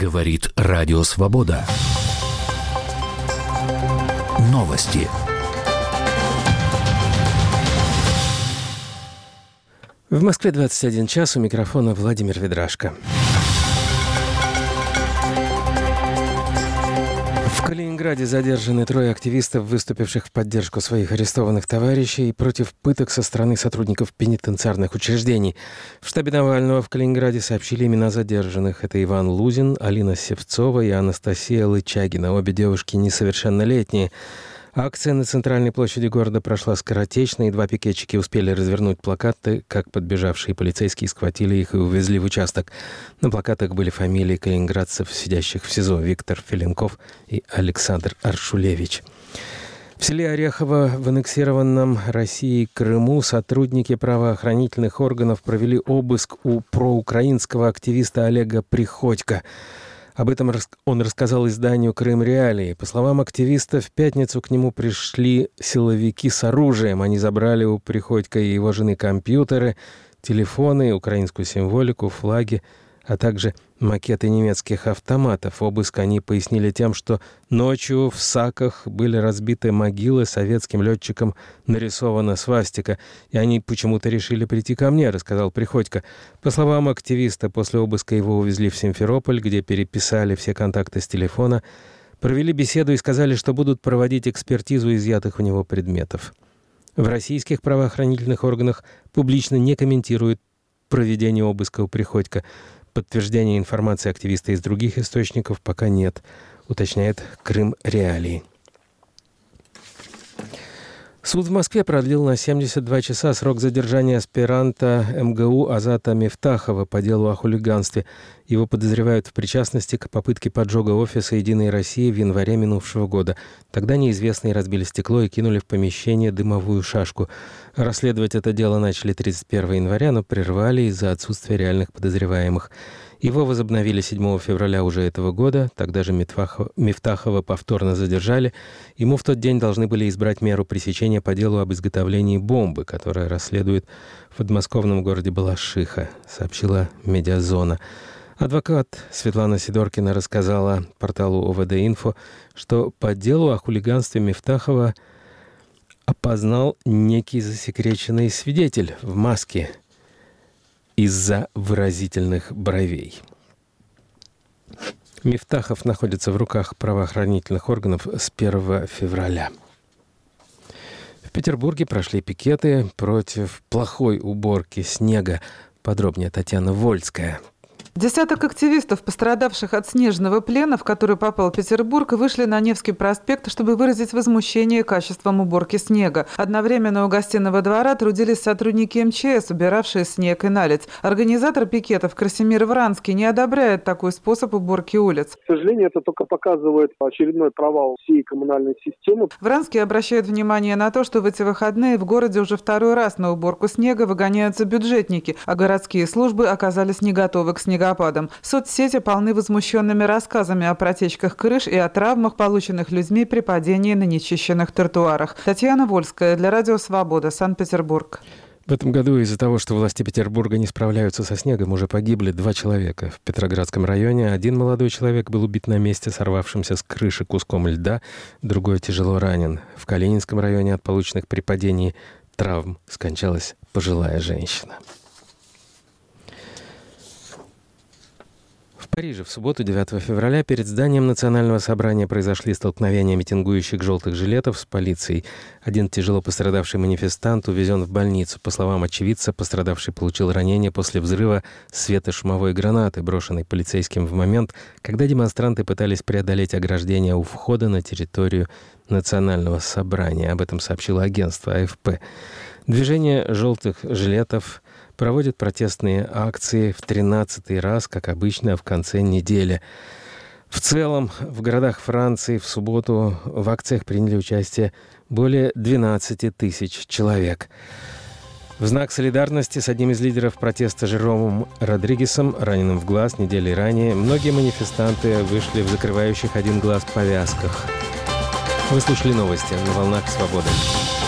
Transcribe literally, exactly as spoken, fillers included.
Говорит Радио Свобода. Новости. В Москве двадцать один час, у микрофона Владимир Ведрашко. В Калининграде задержаны трое активистов, выступивших в поддержку своих арестованных товарищей и против пыток со стороны сотрудников пенитенциарных учреждений. В штабе Навального в Калининграде сообщили имена задержанных. Это Иван Лузин, Алина Севцова и Анастасия Лычагина. Обе девушки несовершеннолетние. Акция на центральной площади города прошла скоротечно, и два пикетчики успели развернуть плакаты, как подбежавшие полицейские схватили их и увезли в участок. На плакатах были фамилии калининградцев, сидящих в СИЗО: Виктор Филенков и Александр Аршулевич. В селе Орехово в аннексированном Россией Крыму сотрудники правоохранительных органов провели обыск у проукраинского активиста Олега Приходько. Об этом он рассказал изданию «Крым Реалии». По словам активиста, в пятницу к нему пришли силовики с оружием. Они забрали у Приходько и его жены компьютеры, телефоны, украинскую символику, флаги, а также макеты немецких автоматов. Обыск они пояснили тем, что ночью в Саках были разбиты могилы, советским летчикам нарисована свастика, и они почему-то решили прийти ко мне, рассказал Приходько. По словам активиста, после обыска его увезли в Симферополь, где переписали все контакты с телефона, провели беседу и сказали, что будут проводить экспертизу изъятых у него предметов. В российских правоохранительных органах публично не комментируют проведение обыска у Приходько. Подтверждения информации активиста из других источников пока нет, уточняет Крым Реалии. Суд в Москве продлил на семьдесят два часа срок задержания аспиранта эм гэ у Азата Мифтахова по делу о хулиганстве. Его подозревают в причастности к попытке поджога офиса «Единой России» в январе минувшего года. Тогда неизвестные разбили стекло и кинули в помещение дымовую шашку. Расследовать это дело начали тридцать первого января, но прервали из-за отсутствия реальных подозреваемых. Его возобновили седьмого февраля уже этого года. Тогда же Мифтахова повторно задержали. Ему в тот день должны были избрать меру пресечения по делу об изготовлении бомбы, которая расследует в подмосковном городе Балашиха, сообщила «Медиазона». Адвокат Светлана Сидоркина рассказала порталу о вэ дэ-инфо, что по делу о хулиганстве Мифтахова опознал некий засекреченный свидетель в маске из-за выразительных бровей. Мифтахов находится в руках правоохранительных органов с первого февраля. В Петербурге прошли пикеты против плохой уборки снега. Подробнее Татьяна Вольская. Десяток активистов, пострадавших от снежного плена, в который попал Петербург, вышли на Невский проспект, чтобы выразить возмущение качеством уборки снега. Одновременно у Гостиного двора трудились сотрудники эм че эс, убиравшие снег и наледь. Организатор пикетов Красимир Вранский не одобряет такой способ уборки улиц. К сожалению, это только показывает очередной провал всей коммунальной системы. Вранский обращает внимание на то, что в эти выходные в городе уже второй раз на уборку снега выгоняются бюджетники, а городские службы оказались не готовы к снегопаду. Соцсети полны возмущенными рассказами о протечках крыш и о травмах, полученных людьми при падении на нечищенных тротуарах. Татьяна Вольская для Радио Свобода, Санкт-Петербург. В этом году из-за того, что власти Петербурга не справляются со снегом, уже погибли два человека. В Петроградском районе один молодой человек был убит на месте, сорвавшимся с крыши куском льда, другой тяжело ранен. В Калининском районе от полученных при падении травм скончалась пожилая женщина. В Париже в субботу, девятого февраля, перед зданием Национального собрания произошли столкновения митингующих желтых жилетов с полицией. Один тяжело пострадавший манифестант увезен в больницу. По словам очевидца, пострадавший получил ранение после взрыва светошумовой гранаты, брошенной полицейским в момент, когда демонстранты пытались преодолеть ограждение у входа на территорию Национального собрания. Об этом сообщило агентство а эф пэ. Движение желтых жилетов проводит протестные акции в тринадцатый раз, как обычно, в конце недели. В целом, в городах Франции в субботу в акциях приняли участие более двенадцать тысяч человек. В знак солидарности с одним из лидеров протеста Жеромом Родригесом, раненым в глаз недели ранее, многие манифестанты вышли в закрывающих один глаз повязках. Вы слушали новости на волнах «Свободы».